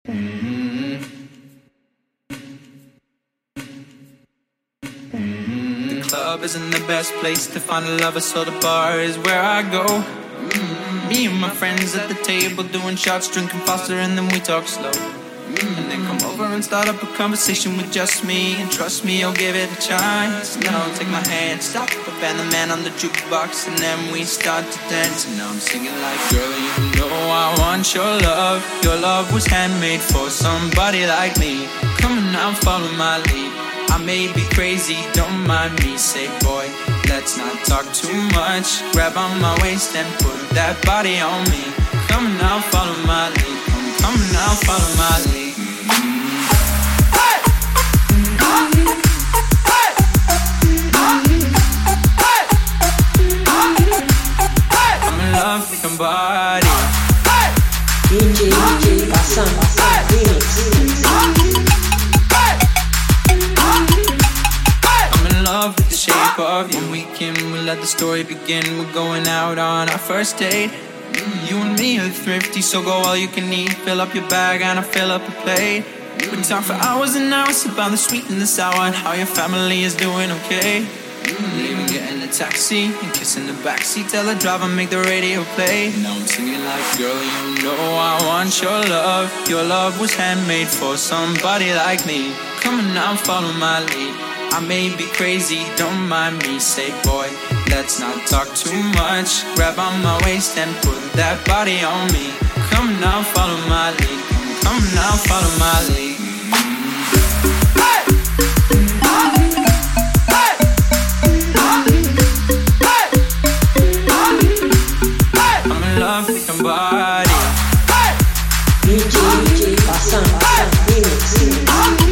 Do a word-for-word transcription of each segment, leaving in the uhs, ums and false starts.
The club isn't the best place to find a lover, so the bar is where I go. Mm-hmm. Me and my friends at the table doing shots, drinking faster, and then we talk slow. Mm-hmm. And then come over and start up a conversation with just me, and trust me, I'll give it a chance. Now take my hand, stop, put band the man on the jukebox, and then we start to dance. And now I'm singing like, girl, you know I want your love. Your love was handmade for somebody like me. Come on now, follow my lead. I may be crazy, don't mind me. Say, boy, let's not talk too much. Grab on my waist and put that body on me. Come on now, follow my lead. Come, come on now, follow my lead. Hey! Hey! Hey! I'm in love with your body. D J, D J, Bassan, Bassan, remix, remix. Love with the shape of you. When we can, we let the story begin. We're going out on our first date. Mm, you and me are thrifty, so go all you can eat. Fill up your bag and I fill up a plate. We talk for hours and hours about the sweet and the sour, and how your family is doing okay. Mm, even getting a taxi and kissing the backseat. Tell the driver make the radio play. Now I'm singing like, girl, you know I want your love. Your love was handmade for somebody like me. Come on now, follow my lead. I may be crazy, don't mind me. Say, boy, let's not talk too much. Grab on my waist and put that body on me. Come now, follow my lead. Come now, follow my lead. Hey! Hey! Hey! I'm in love with your body. D J, D J, Bassan, Bassan, remix, remix.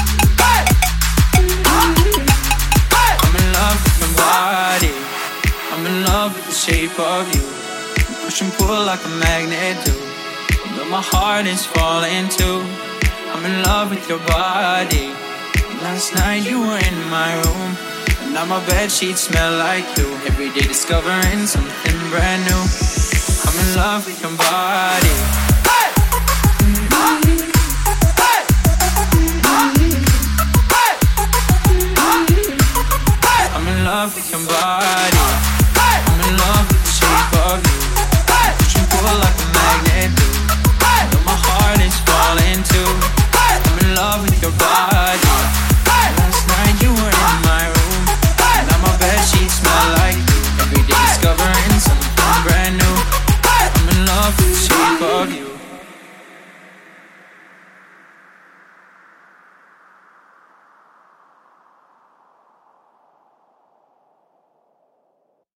I'm in love with the shape of you. You push and pull like a magnet do. Although my heart is falling too. I'm in love with your body. Last night you were in my room, and now my bedsheets smell like you. Every day discovering something brand new. I'm in love with your